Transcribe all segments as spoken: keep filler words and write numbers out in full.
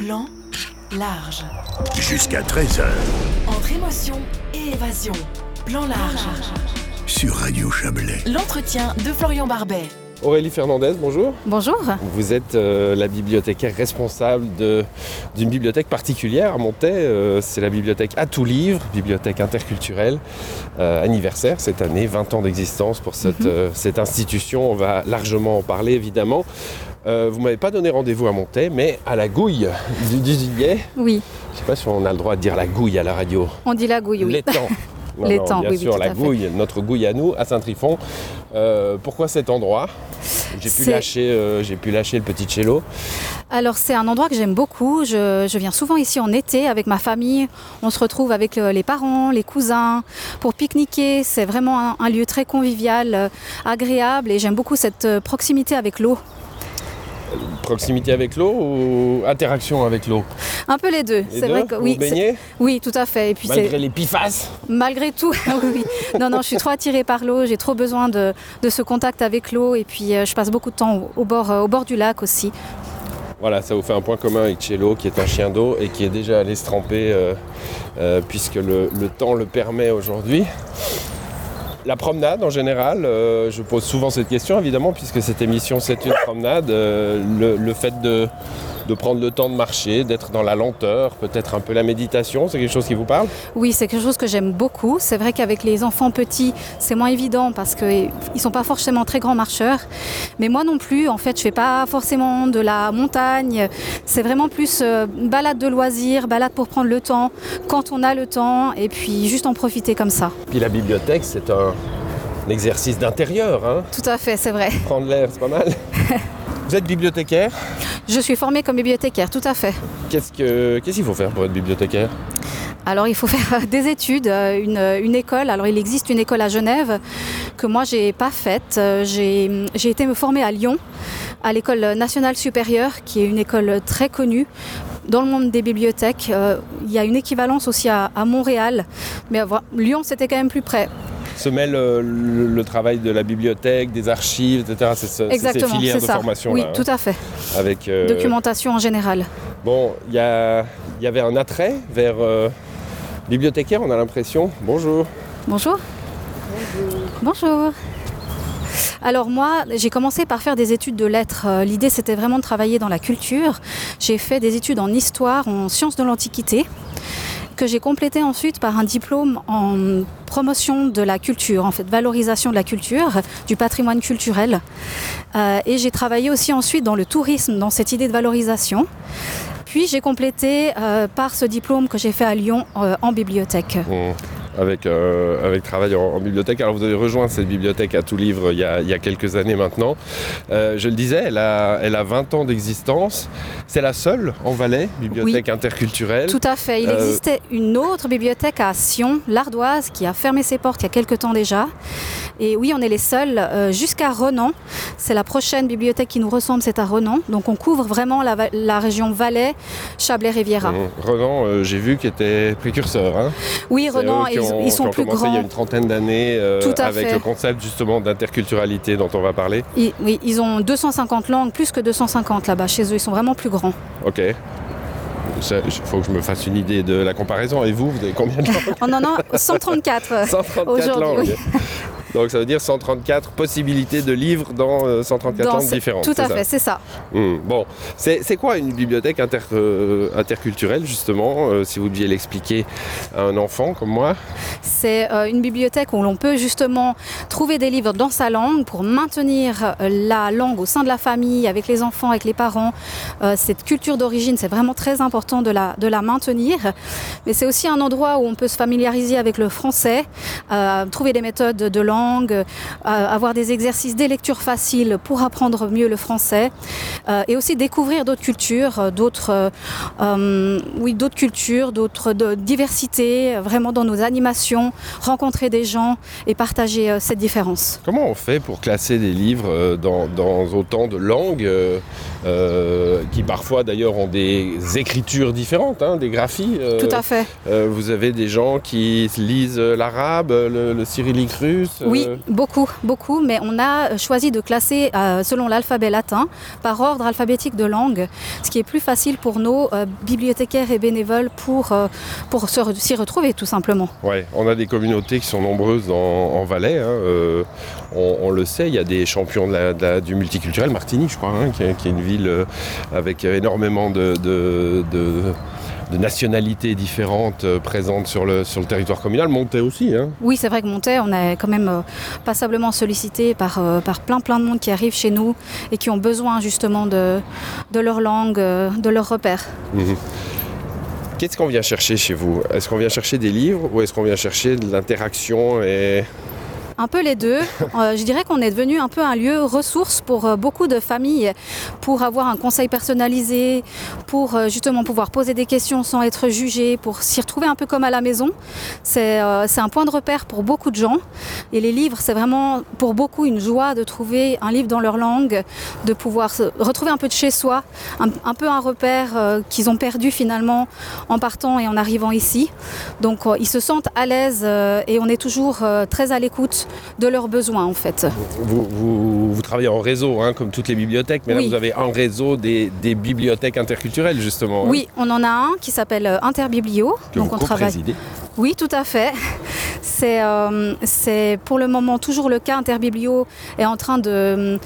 Plan large. Jusqu'à treize heures. Entre émotion et évasion. Plan large. Sur Radio Chablais. L'entretien de Florian Barbet. Aurélie Fernandez, bonjour. Bonjour. Vous êtes euh, la bibliothécaire responsable de, d'une bibliothèque particulière à Montaix. Euh, c'est la bibliothèque À Tout Livre, bibliothèque interculturelle, euh, anniversaire cette année, vingt ans d'existence pour cette, mm-hmm. euh, cette institution. On va largement en parler évidemment. Euh, vous ne m'avez pas donné rendez-vous à Montaix, mais à la Gouille du Dusillet. Oui. Je ne sais pas si on a le droit de dire la Gouille à la radio. On dit la Gouille, oui. L'étang. Non, Les non, temps, bien oui, sûr, oui, la Gouille, fait. notre Gouille à nous, à Saint-Trifon. Euh, pourquoi cet endroit ? J'ai pu, lâcher, euh, j'ai pu lâcher le petit cello. Alors c'est un endroit que j'aime beaucoup. Je, je viens souvent ici en été avec ma famille. On se retrouve avec les parents, les cousins pour pique-niquer. C'est vraiment un, un lieu très convivial, euh, agréable et j'aime beaucoup cette euh, proximité avec l'eau. Proximité avec l'eau ou interaction avec l'eau ? Un peu les deux. Les c'est deux vrai que vous oui. baignez ? Oui, tout à fait. Et puis malgré c'est... les pifasses ? Malgré tout, oui. Non, non, je suis trop attirée par l'eau. J'ai trop besoin de, de ce contact avec l'eau. Et puis euh, je passe beaucoup de temps au, au, bord, euh, au bord du lac aussi. Voilà, ça vous fait un point commun avec Cello, qui est un chien d'eau et qui est déjà allé se tremper euh, euh, puisque le, le temps le permet aujourd'hui. La promenade en général, euh, je pose souvent cette question évidemment puisque cette émission c'est une promenade, euh, le, le fait de, de prendre le temps de marcher, d'être dans la lenteur, peut-être un peu la méditation, c'est quelque chose qui vous parle ? Oui, c'est quelque chose que j'aime beaucoup. C'est vrai qu'avec les enfants petits, c'est moins évident parce qu'ils ne sont pas forcément très grands marcheurs. Mais moi non plus, en fait, je ne fais pas forcément de la montagne. C'est vraiment plus euh, balade de loisirs, balade pour prendre le temps, quand on a le temps, et puis juste en profiter comme ça. Puis la bibliothèque, c'est un... Un exercice d'intérieur, hein ? Tout à fait, c'est vrai. Prendre l'air, c'est pas mal. Vous êtes bibliothécaire ? Je suis formée comme bibliothécaire, tout à fait. Qu'est-ce, que, qu'est-ce qu'il faut faire pour être bibliothécaire ? Alors il faut faire des études, une, une école. Alors il existe une école à Genève que moi j'ai pas faite. J'ai, j'ai été me former à Lyon, à l'école nationale supérieure, qui est une école très connue dans le monde des bibliothèques. Euh, il y a une équivalence aussi à, à Montréal, mais euh, Lyon c'était quand même plus près. Se mêle le, le, le travail de la bibliothèque, des archives, et cetera. C'est, ce, c'est ces filières c'est de ça. formation oui, là. Oui, tout à fait. Avec euh... documentation en général. Bon, il y, y avait un attrait vers euh, bibliothécaire, on a l'impression. Bonjour. Bonjour. Bonjour. Bonjour. Alors moi, j'ai commencé par faire des études de lettres. L'idée, c'était vraiment de travailler dans la culture. J'ai fait des études en histoire, en sciences de l'Antiquité, que j'ai complété ensuite par un diplôme en promotion de la culture, en fait, valorisation de la culture, du patrimoine culturel. Euh, et j'ai travaillé aussi ensuite dans le tourisme, dans cette idée de valorisation. Puis j'ai complété euh, par ce diplôme que j'ai fait à Lyon euh, en bibliothèque. Mmh. Avec, euh, avec travail en, en bibliothèque. Alors vous avez rejoint cette bibliothèque À Tout Livre il y a, il y a quelques années maintenant. Euh, je le disais, elle a, elle a vingt ans d'existence. C'est la seule en Valais, bibliothèque oui, interculturelle. Tout à fait. Il euh... existait une autre bibliothèque à Sion, l'Ardoise, qui a fermé ses portes il y a quelques temps déjà. Et oui, on est les seuls euh, jusqu'à Renan. C'est la prochaine bibliothèque qui nous ressemble, c'est à Renan. Donc on couvre vraiment la, la région Valais, Chablais-Riviera. Mmh. Renan, euh, j'ai vu qu'il était précurseur. Hein. Oui, Renan, ils, ont, ils sont plus grands. Il y a une trentaine d'années euh, avec fait. le concept justement d'interculturalité dont on va parler. Ils, oui, ils ont deux cent cinquante langues, plus que deux cent cinquante là-bas chez eux. Ils sont vraiment plus grands. Ok. Il faut que je me fasse une idée de la comparaison. Et vous, vous avez combien de langues ? On en a cent trente-quatre, cent trente-quatre aujourd'hui. Langues. Donc ça veut dire cent trente-quatre possibilités de livres dans euh, cent trente-quatre dans langues différentes. Tout à c'est fait, ça c'est ça. Mmh. Bon, c'est, c'est quoi une bibliothèque inter, euh, interculturelle justement, euh, si vous deviez l'expliquer à un enfant comme moi ? C'est euh, une bibliothèque où l'on peut justement trouver des livres dans sa langue pour maintenir euh, la langue au sein de la famille, avec les enfants, avec les parents. Euh, cette culture d'origine, c'est vraiment très important de la, de la maintenir. Mais c'est aussi un endroit où on peut se familiariser avec le français, euh, trouver des méthodes de langue, Euh, avoir des exercices, des lectures faciles pour apprendre mieux le français euh, et aussi découvrir d'autres cultures, euh, d'autres, euh, euh, oui, d'autres cultures, d'autres de, diversités, vraiment dans nos animations, rencontrer des gens et partager euh, cette différence. Comment on fait pour classer des livres euh, dans, dans autant de langues euh, euh, qui parfois d'ailleurs ont des écritures différentes, hein, des graphies. Euh, Tout à fait. Euh, vous avez des gens qui lisent l'arabe, le, le cyrillique russe. Euh... Oui, beaucoup, beaucoup, mais on a choisi de classer euh, selon l'alphabet latin, par ordre alphabétique de langue, ce qui est plus facile pour nos euh, bibliothécaires et bénévoles pour, euh, pour se, s'y retrouver tout simplement. Oui, on a des communautés qui sont nombreuses en, en Valais, hein, euh, on, on le sait, il y a des champions de la, de la, du multiculturel, Martigny je crois, hein, qui, est, qui est une ville euh, avec énormément de, de, de, de nationalités différentes euh, présentes sur le, sur le territoire communal, Montaix aussi. Hein. Oui, c'est vrai que Montaix, on est quand même euh, passablement sollicité par, euh, par plein plein de monde qui arrive chez nous et qui ont besoin justement de, de leur langue, euh, de leurs repères. Mmh. Qu'est-ce qu'on vient chercher chez vous? Est-ce qu'on vient chercher des livres ou est-ce qu'on vient chercher de l'interaction et... Un peu les deux. Euh, je dirais qu'on est devenu un peu un lieu ressource pour euh, beaucoup de familles, pour avoir un conseil personnalisé, pour euh, justement pouvoir poser des questions sans être jugé, pour s'y retrouver un peu comme à la maison. C'est, euh, c'est un point de repère pour beaucoup de gens. Et les livres, c'est vraiment pour beaucoup une joie de trouver un livre dans leur langue, de pouvoir se retrouver un peu de chez soi, un, un peu un repère euh, qu'ils ont perdu finalement en partant et en arrivant ici. Donc euh, ils se sentent à l'aise euh, et on est toujours euh, très à l'écoute de leurs besoins en fait. Vous, vous, vous travaillez en réseau, hein, comme toutes les bibliothèques, mais oui. Là vous avez un réseau des, des bibliothèques interculturelles justement. Hein. Oui, on en a un qui s'appelle Interbiblio. Que donc vous on travaille. Oui, tout à fait. C'est, euh, c'est pour le moment toujours le cas. Interbiblio est en train de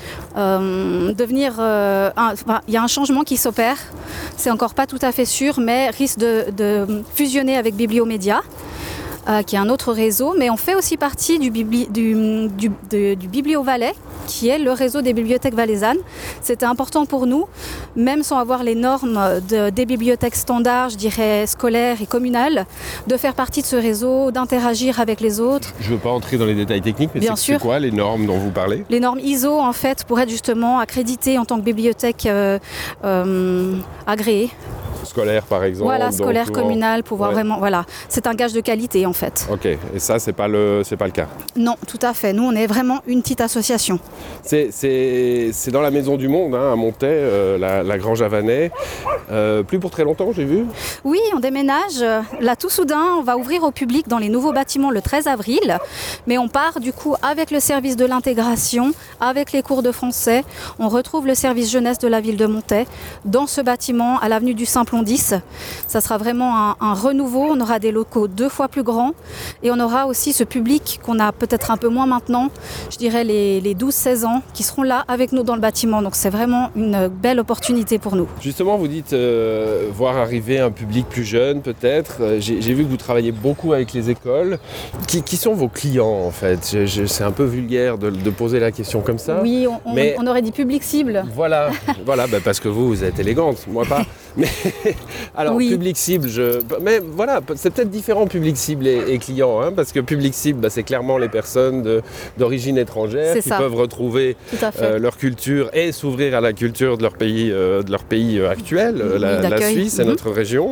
euh, devenir... Euh, un, enfin, il y a un changement qui s'opère. C'est encore pas tout à fait sûr, mais risque de, de fusionner avec Bibliomédia. Euh, qui est un autre réseau, mais on fait aussi partie du, bibli, du, du, de, du Biblio Valais, qui est le réseau des bibliothèques valaisannes. C'était important pour nous, même sans avoir les normes de, des bibliothèques standards, je dirais scolaires et communales, de faire partie de ce réseau, d'interagir avec les autres. Je ne veux pas entrer dans les détails techniques, mais Bien c'est, sûr. c'est quoi les normes dont vous parlez? Les normes I S O, en fait, pour être justement accréditées en tant que bibliothèque euh, euh, agréée. Scolaire par exemple. Voilà, scolaire, donc, communal, pouvoir ouais. vraiment, voilà, c'est un gage de qualité en fait. Ok, et ça c'est pas le, c'est pas le cas. Non, tout à fait. Nous, on est vraiment une petite association. C'est, c'est, c'est dans la Maison du Monde, hein, à Montaix, euh, la, la Grange Havanais. Euh, plus pour très longtemps, j'ai vu. Oui, on déménage. Là, tout soudain, on va ouvrir au public dans les nouveaux bâtiments le treize avril. Mais on part du coup avec le service de l'intégration, avec les cours de français. On retrouve le service jeunesse de la ville de Montaix dans ce bâtiment à l'avenue du Simplon dix. Ça sera vraiment un, un renouveau. On aura des locaux deux fois plus grands et on aura aussi ce public qu'on a peut-être un peu moins maintenant, je dirais les, les douze seize ans qui seront là avec nous dans le bâtiment. Donc c'est vraiment une belle opportunité pour nous. Justement, vous dites euh, voir arriver un public plus jeune peut-être. J'ai, j'ai vu que vous travaillez beaucoup avec les écoles. Qui, qui sont vos clients en fait? je, je, C'est un peu vulgaire de, de poser la question comme ça. Oui, on, mais on aurait dit public cible. Voilà, voilà bah parce que vous, vous êtes élégante, moi pas. Mais alors, oui. Public cible, je... mais voilà, c'est peut-être différent public cible et, et client, hein, parce que public cible, bah, c'est clairement les personnes de, d'origine étrangère c'est qui ça. peuvent retrouver euh, leur culture et s'ouvrir à la culture de leur pays, euh, de leur pays actuel, oui, la, la Suisse, mmh. et notre région.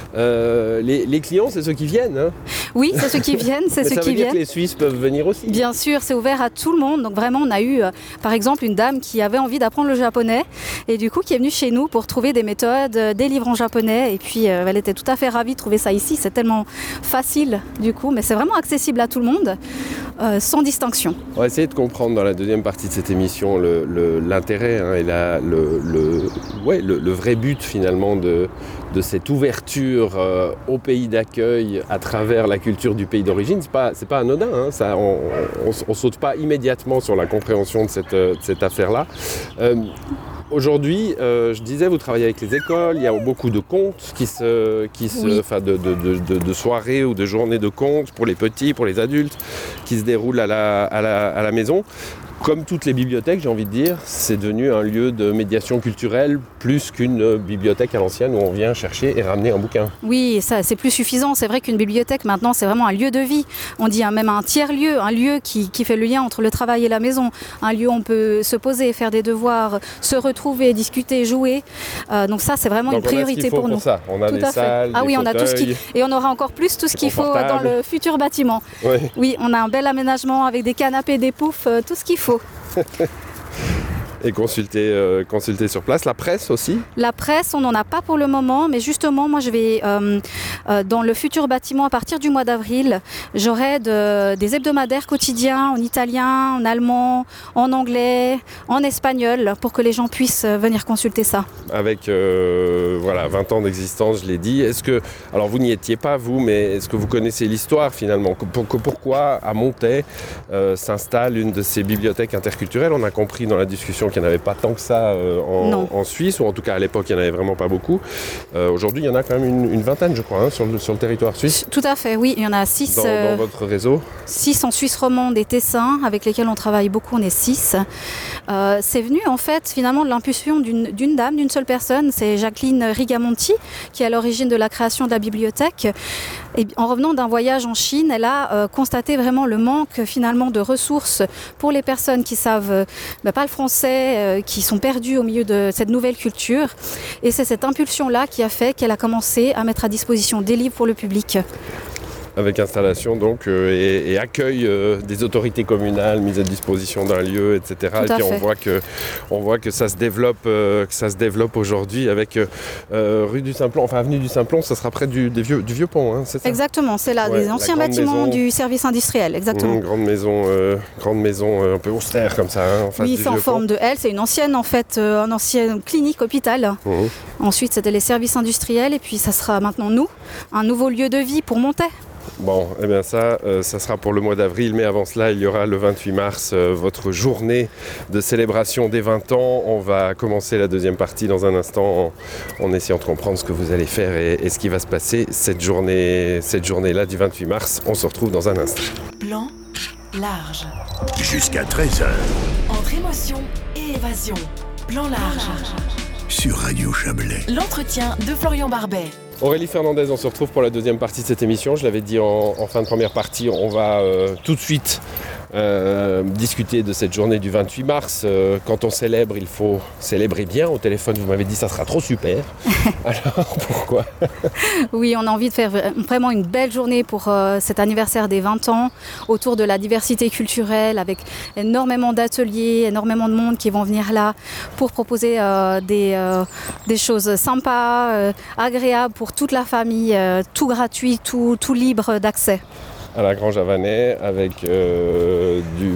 Euh, les, les clients, c'est ceux qui viennent. Hein. Oui, c'est ceux qui viennent, c'est mais ceux ça qui veut dire viennent. Que les Suisses peuvent venir aussi. Bien sûr, c'est ouvert à tout le monde. Donc vraiment, on a eu, euh, par exemple, une dame qui avait envie d'apprendre le japonais et du coup qui est venue chez nous pour trouver des méthodes, euh, des livres en japonais. Et puis, euh, elle était tout à fait ravie de trouver ça ici. C'est tellement facile, du coup. Mais c'est vraiment accessible à tout le monde, euh, sans distinction. On va essayer de comprendre dans la deuxième partie de cette émission le, le, l'intérêt hein, et la, le, le, ouais, le, le vrai but, finalement, de, de cette ouverture euh, au pays d'accueil à travers la culture du pays d'origine. C'est pas, c'est pas anodin. Hein, ça, on ne saute pas immédiatement sur la compréhension de cette, de cette affaire-là. Euh, Aujourd'hui, euh, je disais, vous travaillez avec les écoles, il y a beaucoup de contes, qui se, qui se, oui. enfin de, de, de, de soirées ou de journées de contes pour les petits, pour les adultes, qui se déroulent à la, à la, à la maison. Comme toutes les bibliothèques, j'ai envie de dire, c'est devenu un lieu de médiation culturelle plus qu'une bibliothèque à l'ancienne où on vient chercher et ramener un bouquin. Oui, ça, c'est plus suffisant. C'est vrai qu'une bibliothèque, maintenant, c'est vraiment un lieu de vie. On dit même un tiers-lieu, un lieu qui, qui fait le lien entre le travail et la maison. Un lieu où on peut se poser, faire des devoirs, se retrouver, discuter, jouer. Euh, donc ça, c'est vraiment donc une priorité pour, pour nous. Pour ça. On a tout des à salles, fait. Ah des oui, fauteuils, on a tout ce qui... Et on aura encore plus tout ce qu'il faut dans le futur bâtiment. Oui. Oui, on a un bel aménagement avec des canapés, des poufs, euh, tout ce qu'il faut. et consulter, euh, consulter sur place. La presse aussi? La presse, on n'en a pas pour le moment, mais justement, moi je vais euh, euh, dans le futur bâtiment à partir du mois d'avril, j'aurai de, des hebdomadaires quotidiens en italien, en allemand, en anglais, en espagnol, pour que les gens puissent venir consulter ça. Avec euh, voilà, vingt ans d'existence, je l'ai dit. Est-ce que, alors vous n'y étiez pas vous, mais est-ce que vous connaissez l'histoire finalement? Pour, pourquoi à Montet euh, s'installe une de ces bibliothèques interculturelles? On a compris dans la discussion qu'il n'y en avait pas tant que ça euh, en, en Suisse, ou en tout cas à l'époque il n'y en avait vraiment pas beaucoup. Euh, aujourd'hui il y en a quand même une, une vingtaine je crois hein, sur, le, sur le territoire suisse. Tout à fait, oui, il y en a six. Dans, euh, dans votre réseau? Six en Suisse romande et Tessin, avec lesquels on travaille beaucoup, on est six. Euh, c'est venu en fait finalement de l'impulsion d'une, d'une dame, d'une seule personne, c'est Jacqueline Rigamonti, qui est à l'origine de la création de la bibliothèque. Et en revenant d'un voyage en Chine, elle a euh, constaté vraiment le manque finalement de ressources pour les personnes qui savent euh, bah, pas le français, euh, qui sont perdues au milieu de cette nouvelle culture. Et c'est cette impulsion-là qui a fait qu'elle a commencé à mettre à disposition des livres pour le public. Avec installation donc euh, et, et accueil euh, des autorités communales, mise à disposition d'un lieu, et cetera. Tout et puis à on fait. voit que on voit que ça se développe, euh, que ça se développe aujourd'hui avec euh, rue du Simplon, enfin avenue du Simplon, ça sera près du, des vieux, du vieux pont, hein, c'est ça? Exactement, c'est là, Ouais, des la anciens grande bâtiments maison. du service industriel, exactement. Mmh, grande maison, euh, grande maison euh, un peu austère comme ça, hein, en face Oui, du c'est en vieux forme pont. de L, c'est une ancienne en fait, euh, une ancienne clinique hôpital. Mmh. Ensuite, c'était les services industriels et puis ça sera maintenant nous, un nouveau lieu de vie pour Montet. Bon, eh bien ça, euh, ça sera pour le mois d'avril, mais avant cela, il y aura le vingt-huit mars, euh, votre journée de célébration des vingt ans. On va commencer la deuxième partie dans un instant en, en essayant de comprendre ce que vous allez faire et, et ce qui va se passer cette journée, cette journée-là du vingt-huit mars. On se retrouve dans un instant. Plan large. Jusqu'à treize heures. Entre émotion et évasion. Plan large. Sur Radio Chablais. L'entretien de Florian Barbet. Aurélie Fernandez, on se retrouve pour la deuxième partie de cette émission. Je l'avais dit en, en fin de première partie, on va euh, tout de suite euh, discuter de cette journée du vingt-huit mars. Euh, quand on célèbre, il faut célébrer bien. Au téléphone, vous m'avez dit ça sera trop super. Alors, pourquoi? Oui, on a envie de faire vraiment une belle journée pour euh, cet anniversaire des vingt ans, autour de la diversité culturelle, avec énormément d'ateliers, énormément de monde qui vont venir là pour proposer euh, des, euh, des choses sympas, euh, agréables pour toute la famille, euh, tout gratuit, tout, tout libre d'accès. À la Grange Havanais, avec euh, du,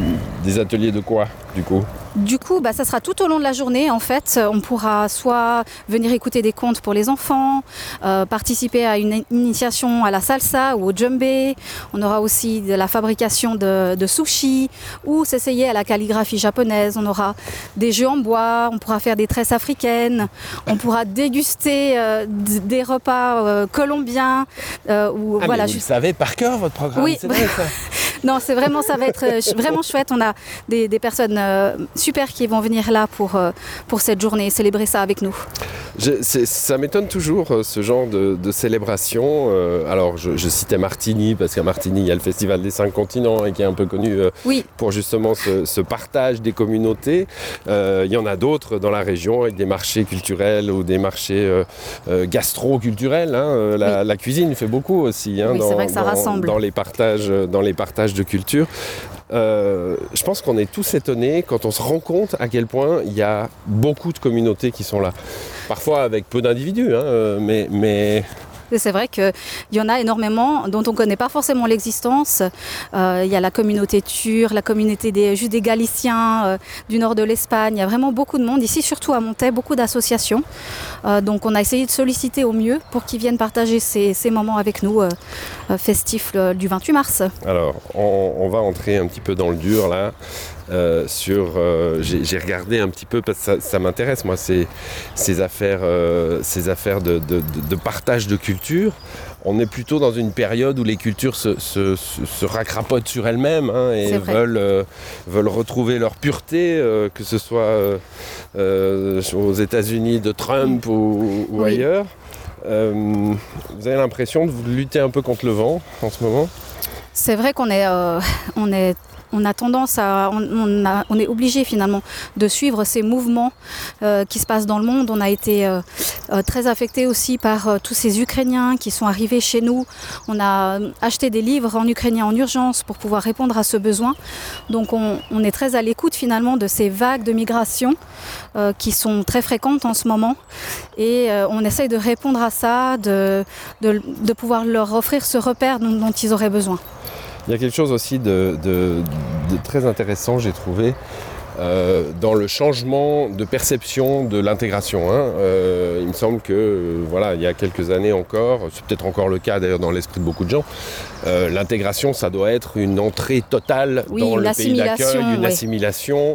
des ateliers de quoi, du coup? Du coup, bah, ça sera tout au long de la journée. En fait, on pourra soit venir écouter des contes pour les enfants, euh, participer à une initiation à la salsa ou au djembé. On aura aussi de la fabrication de, de sushis ou s'essayer à la calligraphie japonaise. On aura des jeux en bois, on pourra faire des tresses africaines, on pourra déguster euh, d- des repas euh, colombiens. Euh, ou, Ah, voilà, mais vous juste... le savez par cœur, votre programme? Oui. C'est vrai, ça. Non, c'est vraiment, ça va être euh, ch- vraiment chouette. On a des, des personnes euh, super qui vont venir là pour, euh, pour cette journée, célébrer ça avec nous. Je, c'est, ça m'étonne toujours euh, ce genre de, de célébration. Euh, alors, je, je citais Martigny, parce qu'à Martigny, il y a le Festival des Cinq Continents, et qui est un peu connu euh, Oui. pour justement ce, ce partage des communautés. Euh, il y en a d'autres dans la région, avec des marchés culturels ou des marchés euh, euh, gastro-culturels. Hein. Euh, La, Oui. la cuisine fait beaucoup aussi hein, Oui, c'est dans, vrai que ça dans- rassemble. dans les partages, dans les partages de culture. Euh, je pense qu'on est tous étonnés quand on se rend compte à quel point il y a beaucoup de communautés qui sont là. Parfois avec peu d'individus, hein, euh, mais, mais Et c'est vrai qu'il y en a énormément dont on ne connaît pas forcément l'existence. Euh, il y a la communauté turque, la communauté des, juste des Galiciens euh, du nord de l'Espagne. Il y a vraiment beaucoup de monde. Ici, surtout à Montet, beaucoup d'associations. Euh, donc on a essayé de solliciter au mieux pour qu'ils viennent partager ces, ces moments avec nous, euh, euh, festifs euh, du vingt-huit mars. alors on, on va entrer un petit peu dans le dur là. Euh, sur, euh, j'ai, j'ai regardé un petit peu parce que ça, ça m'intéresse moi ces, ces affaires, euh, ces affaires de, de, de, de partage de culture. On est plutôt dans une période où les cultures se, se, se, se racrapotent sur elles-mêmes hein, et veulent, euh, veulent retrouver leur pureté, euh, que ce soit euh, euh, aux États-Unis de Trump mmh. ou, ou oui. ailleurs. Euh, vous avez l'impression de lutter un peu contre le vent en ce moment? C'est vrai qu'on est, euh, on est on a tendance à, on, on, a, on est obligé finalement de suivre ces mouvements euh, qui se passent dans le monde. On a été euh, euh, très affecté aussi par euh, tous ces Ukrainiens qui sont arrivés chez nous. On a acheté des livres en ukrainien en urgence pour pouvoir répondre à ce besoin. Donc on, on est très à l'écoute finalement de ces vagues de migration euh, qui sont très fréquentes en ce moment. Et euh, on essaye de répondre à ça, de, de, de pouvoir leur offrir ce repère dont, dont ils auraient besoin. Il y a quelque chose aussi de, de, de très intéressant, j'ai trouvé, euh, dans le changement de perception de l'intégration. Hein. Euh, il me semble que, euh, voilà, il y a quelques années encore, c'est peut-être encore le cas d'ailleurs dans l'esprit de beaucoup de gens, euh, l'intégration, ça doit être une entrée totale oui, dans le pays d'accueil, une oui. assimilation.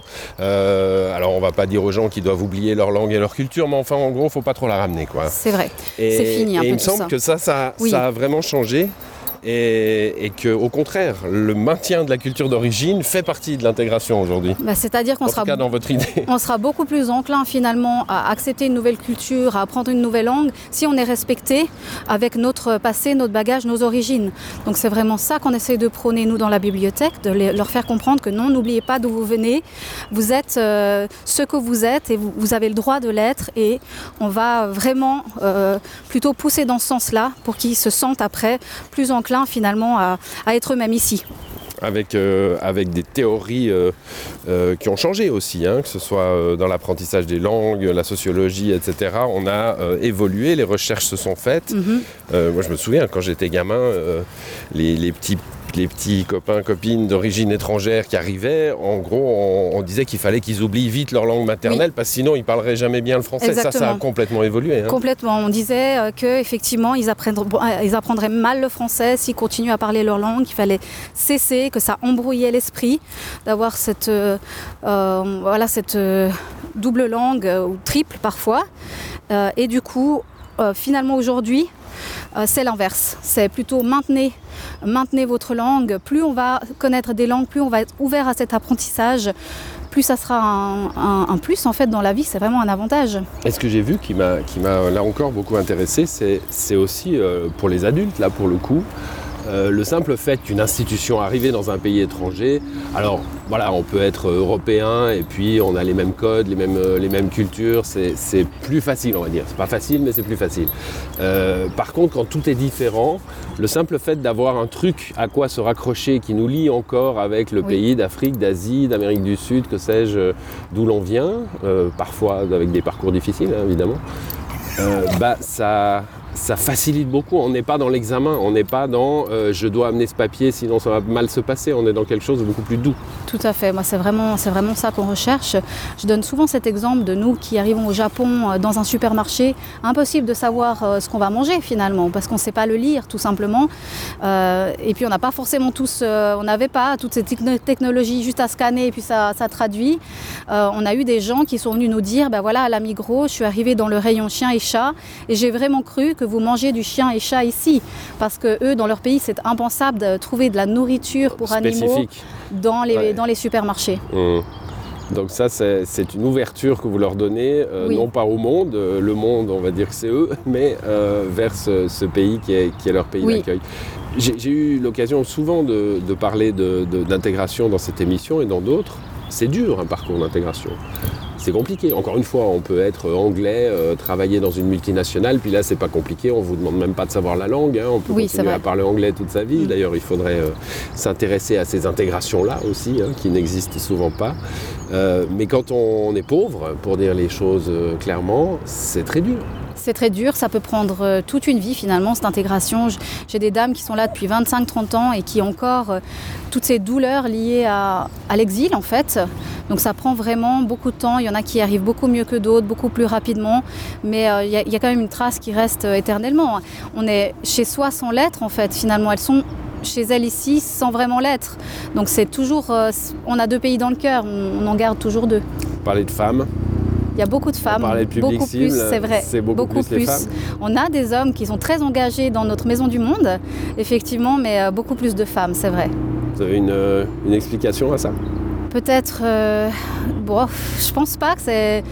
Euh, alors on ne va pas dire aux gens qu'ils doivent oublier leur langue et leur culture, mais enfin en gros, il ne faut pas trop la ramener, quoi. C'est vrai, et, c'est fini un et peu il me tout semble ça. que ça, ça, oui. ça a vraiment changé. Et, et qu'au contraire, le maintien de la culture d'origine fait partie de l'intégration aujourd'hui. Bah, c'est-à-dire qu'on en sera, tout cas dans votre idée. on sera beaucoup plus enclin finalement à accepter une nouvelle culture, à apprendre une nouvelle langue, si on est respecté avec notre passé, notre bagage, nos origines. Donc c'est vraiment ça qu'on essaie de prôner nous dans la bibliothèque, de les, leur faire comprendre que non, n'oubliez pas d'où vous venez, vous êtes euh, ce que vous êtes et vous, vous avez le droit de l'être, et on va vraiment euh, plutôt pousser dans ce sens-là pour qu'ils se sentent après plus enclins finalement à, à être eux-mêmes ici. Avec, euh, avec des théories euh, euh, qui ont changé aussi, hein, que ce soit euh, dans l'apprentissage des langues, la sociologie, et cetera. On a euh, évolué, les recherches se sont faites. Mm-hmm. Euh, moi je me souviens, quand j'étais gamin, euh, les, les petits les petits copains, copines d'origine étrangère qui arrivaient, en gros, on, on disait qu'il fallait qu'ils oublient vite leur langue maternelle, oui. parce que sinon ils parleraient jamais bien le français. Exactement. Ça, ça a complètement évolué. Hein. Complètement. On disait euh, qu'effectivement, ils, ils apprendraient mal le français s'ils continuent à parler leur langue, qu'il fallait cesser, que ça embrouillait l'esprit, d'avoir cette, euh, euh, voilà, cette euh, double langue, euh, ou triple parfois. Euh, et du coup, euh, finalement aujourd'hui, Euh, c'est l'inverse, c'est plutôt maintenez, maintenez votre langue. Plus on va connaître des langues, plus on va être ouvert à cet apprentissage, plus ça sera un, un, un plus en fait dans la vie, c'est vraiment un avantage. Et ce que j'ai vu qui m'a, qui m'a là encore beaucoup intéressé, c'est, c'est aussi euh, pour les adultes, là pour le coup, Euh, le simple fait qu'une institution arrive dans un pays étranger, alors voilà, on peut être européen et puis on a les mêmes codes, les mêmes, les mêmes cultures, c'est, c'est plus facile, on va dire. C'est pas facile, mais c'est plus facile. Euh, par contre, quand tout est différent, le simple fait d'avoir un truc à quoi se raccrocher qui nous lie encore avec le oui. pays d'Afrique, d'Asie, d'Amérique du Sud, que sais-je, d'où l'on vient, euh, parfois avec des parcours difficiles, hein, évidemment, euh, bah ça... ça facilite beaucoup. On n'est pas dans l'examen, on n'est pas dans euh, je dois amener ce papier sinon ça va mal se passer, on est dans quelque chose de beaucoup plus doux. Tout à fait, moi c'est vraiment, c'est vraiment ça qu'on recherche. Je donne souvent cet exemple de nous qui arrivons au Japon euh, dans un supermarché, impossible de savoir euh, ce qu'on va manger finalement, parce qu'on ne sait pas le lire tout simplement. Euh, et puis on n'a pas forcément tous, euh, on n'avait pas toutes ces technologies juste à scanner et puis ça, ça traduit. Euh, on a eu des gens qui sont venus nous dire, ben voilà, à la Migros, je suis arrivée dans le rayon chien et chat et j'ai vraiment cru que que vous mangez du chien et chat ici, parce que eux dans leur pays c'est impensable de trouver de la nourriture pour spécifique. Animaux dans les, ouais. dans les supermarchés. Mmh. Donc ça c'est, c'est une ouverture que vous leur donnez, euh, oui. non pas au monde, euh, le monde on va dire que c'est eux, mais euh, vers ce, ce pays qui est, qui est leur pays oui. d'accueil. J'ai, j'ai eu l'occasion souvent de, de parler de, de, d'intégration dans cette émission et dans d'autres. C'est dur un parcours d'intégration. C'est compliqué. Encore une fois, on peut être anglais, euh, travailler dans une multinationale, puis là, c'est pas compliqué. On vous demande même pas de savoir la langue. Hein. On peut oui, continuer à parler anglais toute sa vie. Mmh. D'ailleurs, il faudrait euh, s'intéresser à ces intégrations-là aussi, hein, qui n'existent souvent pas. Euh, mais quand on est pauvre, pour dire les choses euh, clairement, c'est très dur. C'est très dur, ça peut prendre toute une vie finalement, cette intégration. J'ai des dames qui sont là depuis vingt-cinq trente ans et qui ont encore euh, toutes ces douleurs liées à, à l'exil en fait. Donc ça prend vraiment beaucoup de temps. Il y en a qui arrivent beaucoup mieux que d'autres, beaucoup plus rapidement. Mais euh, il y a, il y a quand même une trace qui reste euh, éternellement. On est chez soi sans l'être en fait. Finalement, elles sont chez elles ici sans vraiment l'être. Donc c'est toujours, euh, on a deux pays dans le cœur, on, on en garde toujours deux. Parler de femmes. Il y a beaucoup de femmes, beaucoup cible, plus, c'est vrai, c'est beaucoup, beaucoup plus. plus. Les femmes. On a des hommes qui sont très engagés dans notre maison du monde, effectivement, mais beaucoup plus de femmes, c'est vrai. Vous avez une, une explication à ça ? Peut-être, euh, bon, je pense pas que c'est...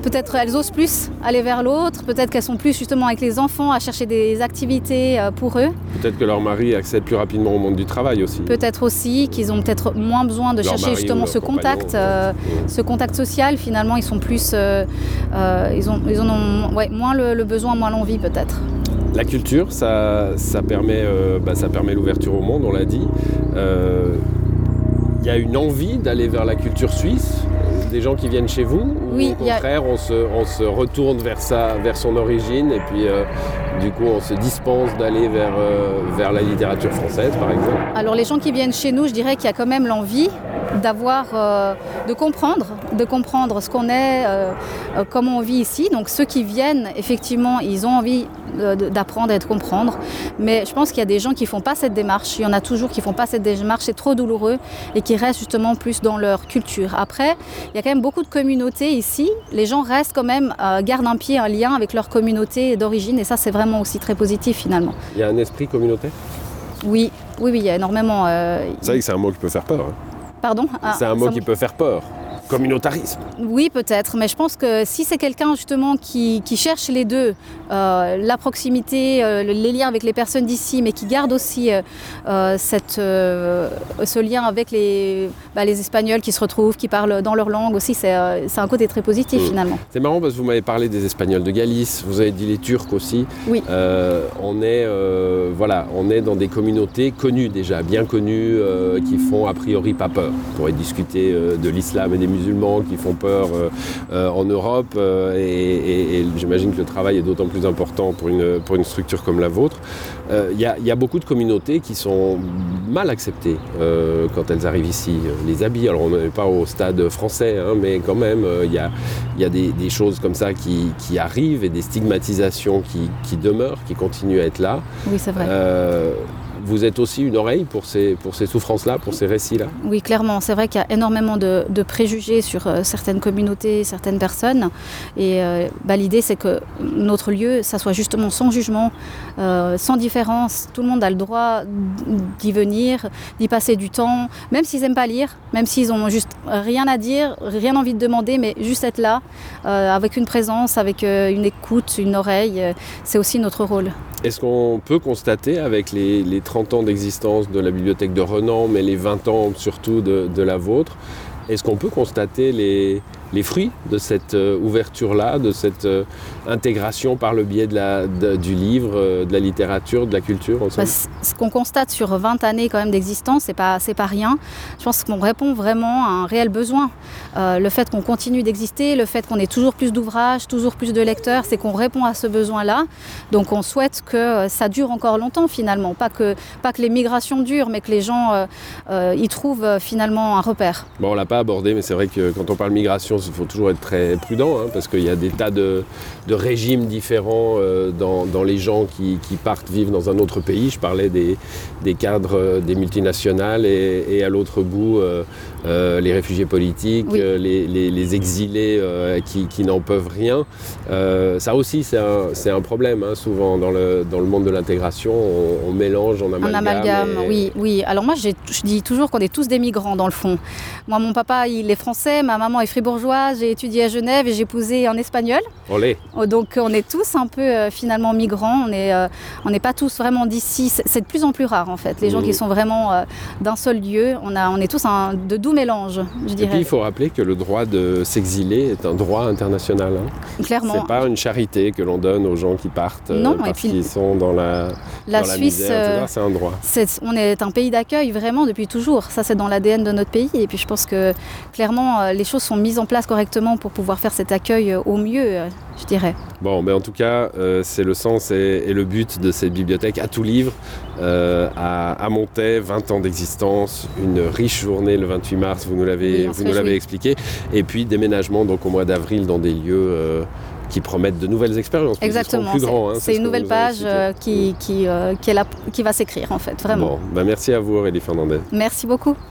peut-être elles osent plus aller vers l'autre, peut-être qu'elles sont plus justement avec les enfants à chercher des activités pour eux. Peut-être que leur mari accède plus rapidement au monde du travail aussi. Peut-être aussi qu'ils ont peut-être moins besoin de leur chercher justement ce contact, euh, ce contact social. Finalement, ils sont plus, euh, euh, ils, ont, ils en ont ouais, moins le, le besoin, moins l'envie peut-être. La culture, ça, ça permet, euh, bah, ça permet l'ouverture au monde, on l'a dit. Euh, Il y a une envie d'aller vers la culture suisse, des gens qui viennent chez vous, ou oui, au contraire, a... on, se, on se retourne vers, sa, vers son origine et puis euh, du coup on se dispense d'aller vers, euh, vers la littérature française par exemple. Alors les gens qui viennent chez nous, je dirais qu'il y a quand même l'envie d'avoir, euh, de comprendre, de comprendre ce qu'on est, euh, euh, comment on vit ici. Donc ceux qui viennent, effectivement, ils ont envie euh, d'apprendre et de comprendre. Mais je pense qu'il y a des gens qui ne font pas cette démarche. Il y en a toujours qui ne font pas cette démarche, c'est trop douloureux et qui restent justement plus dans leur culture. Après, il y a quand même beaucoup de communautés ici. Les gens restent quand même, euh, gardent un pied, un lien avec leur communauté d'origine et ça, c'est vraiment aussi très positif finalement. Il y a un esprit communautaire ? Oui, oui, oui, il y a énormément... Euh, c'est vrai que c'est un mot qui peut faire peur. Hein. Pardon ? C'est un mot ça... qui peut faire peur. Communautarisme. Oui, peut-être, mais je pense que si c'est quelqu'un justement qui, qui cherche les deux, euh, la proximité, euh, les liens avec les personnes d'ici, mais qui garde aussi euh, cette, euh, ce lien avec les, bah, les Espagnols qui se retrouvent, qui parlent dans leur langue aussi, c'est, euh, c'est un côté très positif mmh. finalement. C'est marrant parce que vous m'avez parlé des Espagnols de Galice, vous avez dit les Turcs aussi. Oui. Euh, on, est, euh, voilà, on est dans des communautés connues déjà, bien connues, euh, qui font a priori pas peur. On pourrait discuter euh, de l'islam et des musulmans qui font peur euh, euh, en Europe euh, et, et, et j'imagine que le travail est d'autant plus important pour une, pour une structure comme la vôtre. Il euh, y, y a beaucoup de communautés qui sont mal acceptées euh, quand elles arrivent ici. Les habits, alors on n'est pas au stade français, hein, mais quand même il euh, y a, y a des, des choses comme ça qui, qui arrivent et des stigmatisations qui, qui demeurent, qui continuent à être là. Oui, c'est vrai. Euh, Vous êtes aussi une oreille pour ces, pour ces souffrances-là, pour ces récits-là ? Oui, clairement. C'est vrai qu'il y a énormément de, de préjugés sur euh, certaines communautés, certaines personnes. Et euh, bah, l'idée, c'est que notre lieu, ça soit justement sans jugement, euh, sans différence. Tout le monde a le droit d'y venir, d'y passer du temps, même s'ils n'aiment pas lire, même s'ils n'ont juste rien à dire, rien envie de demander, mais juste être là, euh, avec une présence, avec euh, une écoute, une oreille. Euh, c'est aussi notre rôle. Est-ce qu'on peut constater avec les, les trente ans d'existence de la bibliothèque de Renan, mais les vingt ans surtout de, de la vôtre, est-ce qu'on peut constater les, les fruits de cette euh, ouverture-là, de cette euh, intégration par le biais de la, de, du livre, euh, de la littérature, de la culture ensemble ? Bah, ce qu'on constate sur vingt années quand même d'existence, c'est pas, c'est pas rien. Je pense qu'on répond vraiment à un réel besoin. Euh, le fait qu'on continue d'exister, le fait qu'on ait toujours plus d'ouvrages, toujours plus de lecteurs, c'est qu'on répond à ce besoin-là. Donc on souhaite que ça dure encore longtemps finalement. Pas que, pas que les migrations durent, mais que les gens euh, euh, y trouvent euh, finalement un repère. Bon, on l'a pas abordé, mais c'est vrai que quand on parle migration, il faut toujours être très prudent, hein, parce qu'il y a des tas de, de régimes différents euh, dans, dans les gens qui, qui partent vivre dans un autre pays. Je parlais des, des cadres euh, des multinationales et, et à l'autre bout, euh, euh, les réfugiés politiques, oui. euh, les, les, les exilés euh, qui, qui n'en peuvent rien. Euh, ça aussi, c'est un, c'est un problème, hein, souvent dans le, dans le monde de l'intégration. On, on mélange, on amalgame. Un amalgame, et... oui, oui. Alors moi, j'ai, je dis toujours qu'on est tous des migrants dans le fond. Moi, mon papa, il est français, ma maman est fribourgeoise, j'ai étudié à Genève et j'ai épousé un espagnol. Olé. Donc on est tous un peu euh, finalement migrants, on n'est euh, on n'est pas tous vraiment d'ici, c'est, c'est de plus en plus rare en fait, les gens mmh. qui sont vraiment euh, d'un seul lieu, on, a, on est tous un de doux mélange, je dirais. Et puis il faut rappeler que le droit de s'exiler est un droit international. Hein. Clairement. C'est pas une charité que l'on donne aux gens qui partent non, euh, parce et puis, qu'ils sont dans la, la dans la Suisse, misère, et cetera. C'est un droit. C'est, on est un pays d'accueil vraiment depuis toujours, ça c'est dans l'A D N de notre pays et puis je pense que clairement les choses sont mises en place correctement pour pouvoir faire cet accueil au mieux, je dirais. Bon, mais en tout cas, euh, c'est le sens et, et le but de cette bibliothèque à tout livre, euh, à, à Montaix, vingt ans d'existence, une riche journée le vingt-huit mars, vous nous l'avez, oui, vous nous l'avez expliqué, et puis déménagement donc au mois d'avril dans des lieux euh, qui promettent de nouvelles expériences. Exactement, plus grand, hein, c'est, c'est une nouvelle page euh, qui, qui, euh, qui, est là, qui va s'écrire en fait, vraiment. Bon, bah merci à vous Aurélie Fernandez. Merci beaucoup.